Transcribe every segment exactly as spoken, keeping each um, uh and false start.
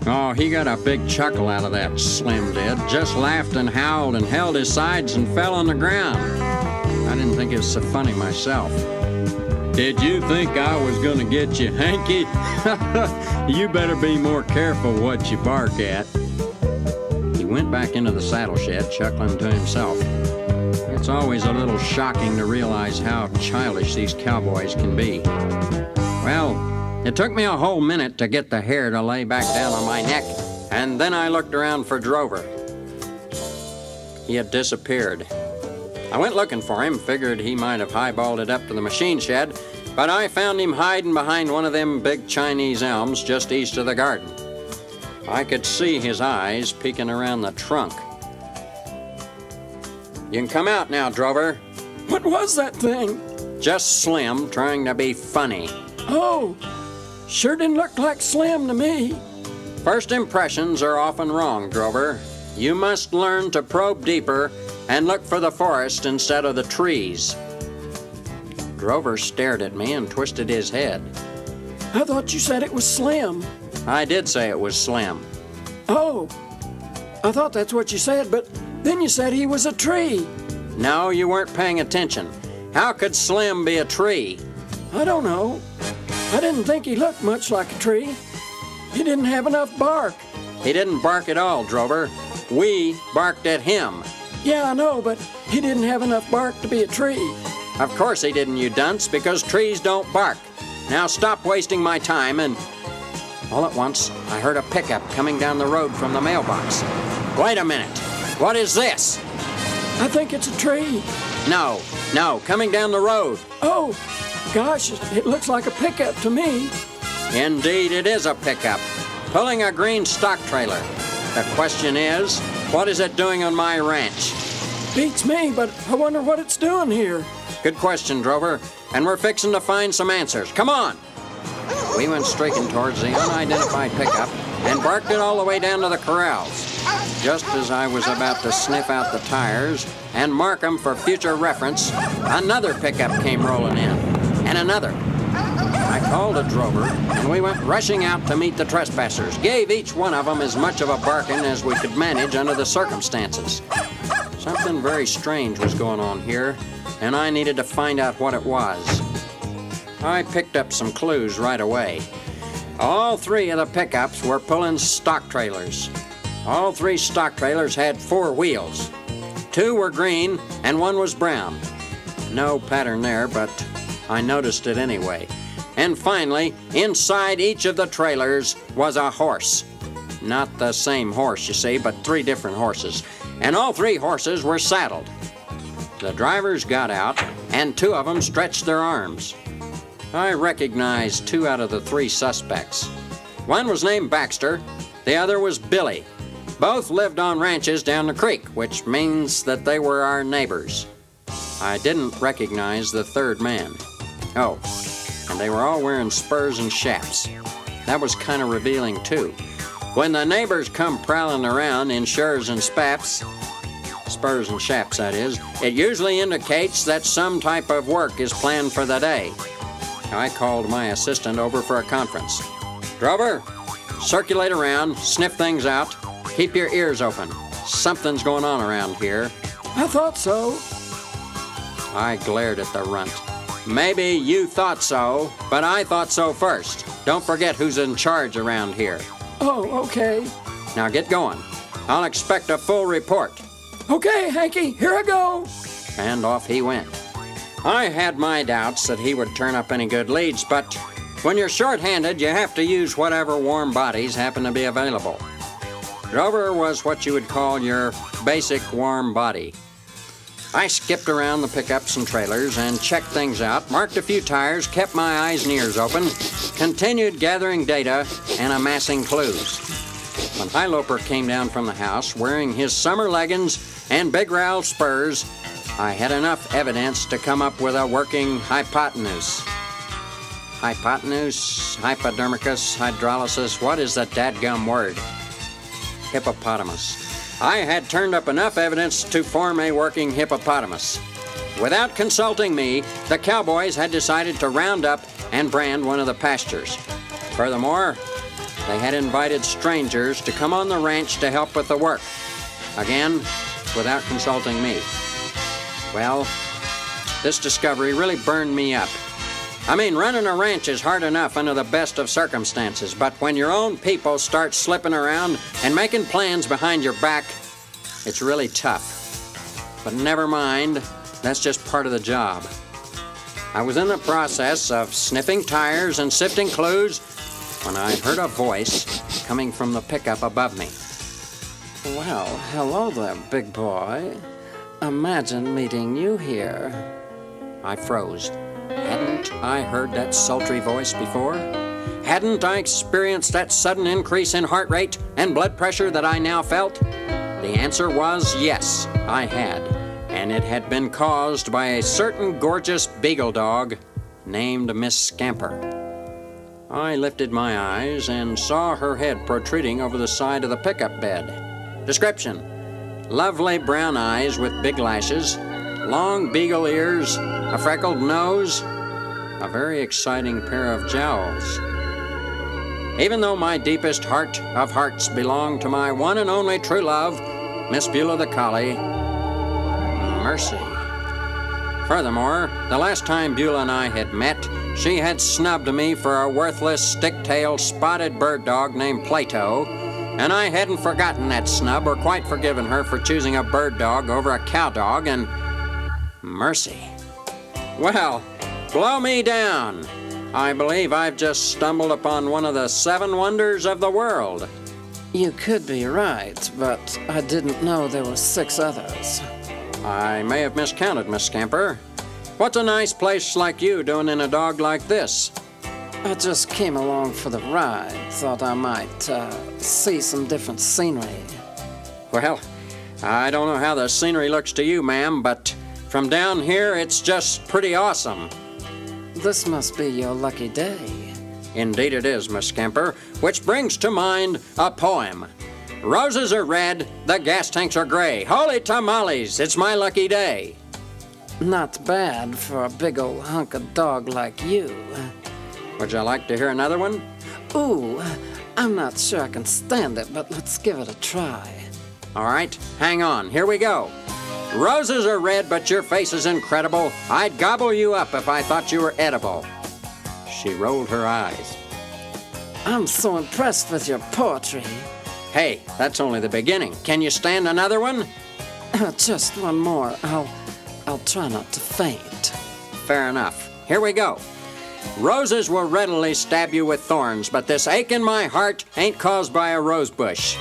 Oh, he got a big chuckle out of that, Slim did. Just laughed and howled and held his sides and fell on the ground. I didn't think it was so funny myself. Did you think I was gonna get you, Hanky? You better be more careful what you bark at. He went back into the saddle shed, chuckling to himself. It's always a little shocking to realize how childish these cowboys can be. Well, it took me a whole minute to get the hair to lay back down on my neck, and then I looked around for Drover. He had disappeared. I went looking for him, figured he might have highballed it up to the machine shed, but I found him hiding behind one of them big Chinese elms just east of the garden. I could see his eyes peeking around the trunk. You can come out now, Drover. What was that thing? Just Slim trying to be funny. Oh, sure didn't look like Slim to me. First impressions are often wrong, Drover. You must learn to probe deeper and look for the forest instead of the trees. Drover stared at me and twisted his head. I thought you said it was Slim. I did say it was Slim. Oh, I thought that's what you said, but then you said he was a tree. No, you weren't paying attention. How could Slim be a tree? I don't know. I didn't think he looked much like a tree. He didn't have enough bark. He didn't bark at all, Drover. We barked at him. Yeah, I know, but he didn't have enough bark to be a tree. Of course he didn't, you dunce, because trees don't bark. Now stop wasting my time and... All at once, I heard a pickup coming down the road from the mailbox. Wait a minute. What is this? I think it's a tree. No, no, coming down the road. Oh, gosh, it looks like a pickup to me. Indeed, it is a pickup, pulling a green stock trailer. The question is, what is it doing on my ranch? Beats me, but I wonder what it's doing here. Good question, Drover, and we're fixing to find some answers. Come on! We went streaking towards the unidentified pickup and barked it all the way down to the corrals. Just as I was about to sniff out the tires and mark them for future reference, another pickup came rolling in, and another. I called a drover, and we went rushing out to meet the trespassers, gave each one of them as much of a barking as we could manage under the circumstances. Something very strange was going on here, and I needed to find out what it was. I picked up some clues right away. All three of the pickups were pulling stock trailers. All three stock trailers had four wheels. Two were green and one was brown. No pattern there, but I noticed it anyway. And finally, inside each of the trailers was a horse. Not the same horse, you see, but three different horses. And all three horses were saddled. The drivers got out, and two of them stretched their arms. I recognized two out of the three suspects. One was named Baxter, the other was Billy. Both lived on ranches down the creek, which means that they were our neighbors. I didn't recognize the third man. Oh, and they were all wearing spurs and chaps. That was kind of revealing, too. When the neighbors come prowling around in shurs and spaps, spurs and chaps, that is, it usually indicates that some type of work is planned for the day. I called my assistant over for a conference. Drover, circulate around, sniff things out, keep your ears open. Something's going on around here. I thought so. I glared at the runt. Maybe you thought so, but I thought so first. Don't forget who's in charge around here. Oh, okay. Now get going. I'll expect a full report. Okay, Hanky, here I go. And off he went. I had my doubts that he would turn up any good leads, but when you're short-handed, you have to use whatever warm bodies happen to be available. Drover was what you would call your basic warm body. I skipped around the pickups and trailers and checked things out, marked a few tires, kept my eyes and ears open, continued gathering data and amassing clues. When Highloper came down from the house wearing his summer leggings and Big Ralph spurs, I had enough evidence to come up with a working hypotenuse. Hypotenuse, hypodermicus, hydrolysis, what is the dadgum word? Hippopotamus. I had turned up enough evidence to form a working hippopotamus. Without consulting me, the cowboys had decided to round up and brand one of the pastures. Furthermore, They had invited strangers to come on the ranch to help with the work. Again, without consulting me. Well, this discovery really burned me up. I mean, running a ranch is hard enough under the best of circumstances, but when your own people start slipping around and making plans behind your back, it's really tough. But never mind, that's just part of the job. I was in the process of sniffing tires and sifting clues when I heard a voice coming from the pickup above me. Well, hello there, big boy. Imagine meeting you here. I froze. Hadn't I heard that sultry voice before? Hadn't I experienced that sudden increase in heart rate and blood pressure that I now felt? The answer was yes, I had. And it had been caused by a certain gorgeous beagle dog named Miss Scamper. I lifted my eyes and saw her head protruding over the side of the pickup bed. Description: lovely brown eyes with big lashes, long beagle ears, a freckled nose, a very exciting pair of jowls. Even though my deepest heart of hearts belonged to my one and only true love, Miss Beulah the Collie, Mercy. Furthermore, the last time Beulah and I had met, she had snubbed me for a worthless, stick-tailed, spotted bird dog named Plato, and I hadn't forgotten that snub or quite forgiven her for choosing a bird dog over a cow dog, and Mercy. Well, blow me down. I believe I've just stumbled upon one of the seven wonders of the world. You could be right, but I didn't know there were six others. I may have miscounted, Miss Scamper. What's a nice place like you doing in a dog like this? I just came along for the ride. Thought I might uh, see some different scenery. Well, I don't know how the scenery looks to you, ma'am, but from down here, it's just pretty awesome. This must be your lucky day. Indeed it is, Miss Scamper, which brings to mind a poem. Roses are red, the gas tanks are gray. Holy tamales, it's my lucky day. Not bad for a big old hunk of dog like you. Would you like to hear another one? Ooh, I'm not sure I can stand it, but let's give it a try. All right, hang on, here we go. Roses are red, but your face is incredible. I'd gobble you up if I thought you were edible. She rolled her eyes. I'm so impressed with your poetry. Hey, that's only the beginning. Can you stand another one? Just one more. I'll, I'll try not to faint. Fair enough. Here we go. Roses will readily stab you with thorns, but this ache in my heart ain't caused by a rose bush.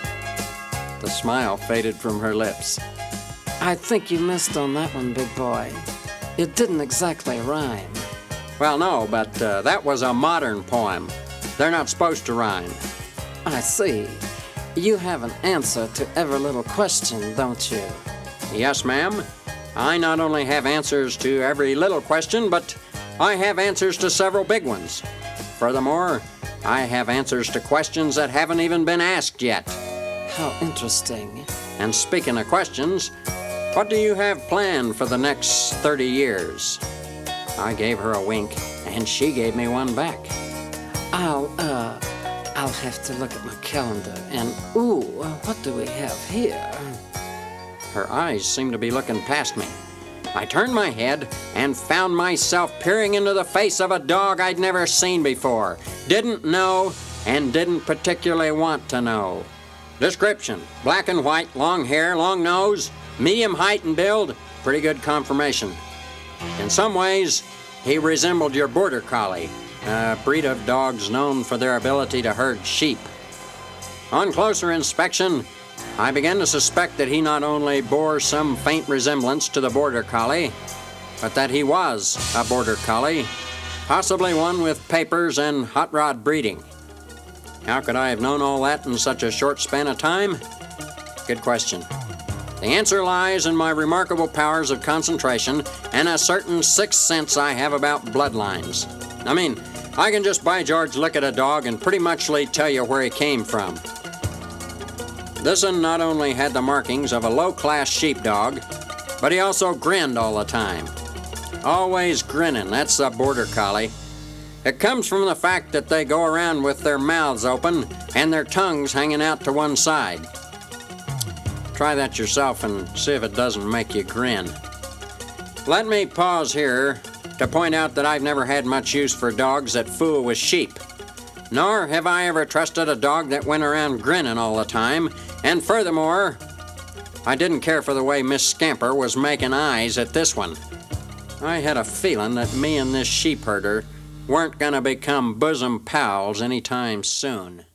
The smile faded from her lips. I think you missed on that one, big boy. It didn't exactly rhyme. Well, no, but uh, that was a modern poem. They're not supposed to rhyme. I see. You have an answer to every little question, don't you? Yes, ma'am. I not only have answers to every little question, but I have answers to several big ones. Furthermore, I have answers to questions that haven't even been asked yet. How interesting. And speaking of questions, what do you have planned for the next thirty years? I gave her a wink, and she gave me one back. I'll, uh, I'll have to look at my calendar, and ooh, what do we have here? Her eyes seemed to be looking past me. I turned my head and found myself peering into the face of a dog I'd never seen before, didn't know, and didn't particularly want to know. Description: black and white, long hair, long nose, medium height and build, pretty good conformation. In some ways, he resembled your border collie, a breed of dogs known for their ability to herd sheep. On closer inspection, I began to suspect that he not only bore some faint resemblance to the border collie, but that he was a border collie, possibly one with papers and hot rod breeding. How could I have known all that in such a short span of time? Good question. The answer lies in my remarkable powers of concentration and a certain sixth sense I have about bloodlines. I mean, I can just by George look at a dog and pretty muchly tell you where he came from. This one not only had the markings of a low-class sheepdog, but he also grinned all the time. Always grinning, that's a border collie. It comes from the fact that they go around with their mouths open and their tongues hanging out to one side. Try that yourself and see if it doesn't make you grin. Let me pause here to point out that I've never had much use for dogs that fool with sheep. Nor have I ever trusted a dog that went around grinning all the time. And furthermore, I didn't care for the way Miss Scamper was making eyes at this one. I had a feeling that me and this sheep herder weren't going to become bosom pals anytime soon.